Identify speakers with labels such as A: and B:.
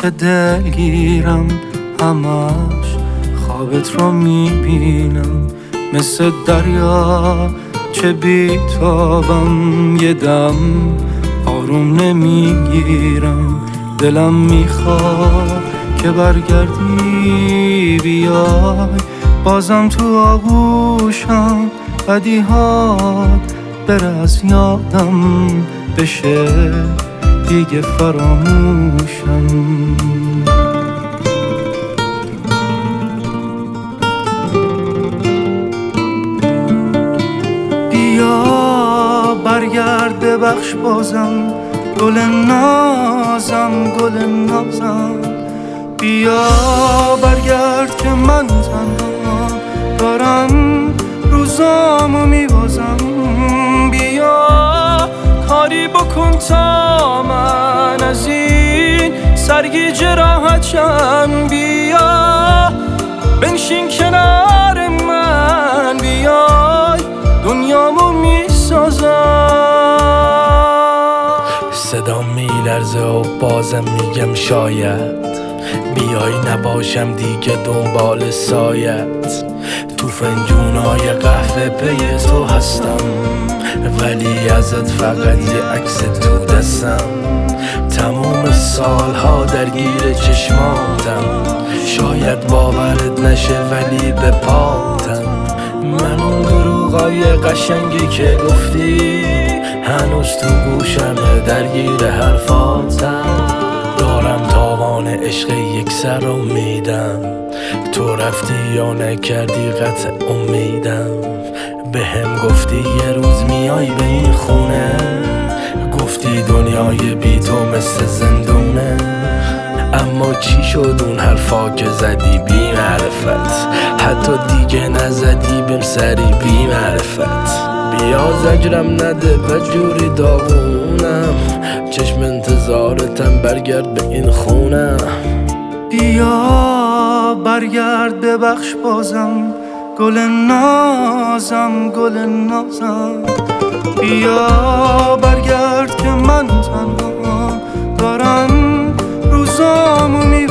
A: عشق دلگیرم، همش خوابت رو میبینم. مثل دریا چه بیتابم، یه دم آروم نمیگیرم. دلم میخواد که برگردی بیای، بازم تو آغوشم بدیهات بره از یادم، بشه دیگه فراموشم. بیا برگرد ببخش بازم، گل نازم گل نازم. بیا برگرد که من تنها دارم روزامو میبازم. بیا کاری بکن تا من از این سرگیجه راحت شم. بیا بنشین کنار من، بیای دنیامو میسازم.
B: صدام میلرزه و بازم میگم شاید بیای نباشم دیگه دنبال سایت. تو فنجونای قهوه پی تو هستم، ولی ازت فقط یه عکس تو دستم. تموم سالها درگیر چشماتم، شاید باورت نشه ولی به پاتم. من اون دروغای قشنگی که گفتی هنوز تو گوشمه، درگیر حرفاتم. دارم تاوان عشق یک سر رو میدم، تو رفتی یا نکردی قطع امیدم. به هم گفتی یه روز میای به این خونه، گفتی دنیای بی تو مثل زندونه. اما چی شد اون حرفا که زدی بی معرفت، حتی دیگه نزدی بهم سری بی معرفت. بیا زجرم نده بدجوری داغونم، چشم انتظارتم برگرد به این خونم.
A: بیا برگرد ببخش بازم، گل نازم گل نازم. بیا برگرد که من تنها دارم روزامو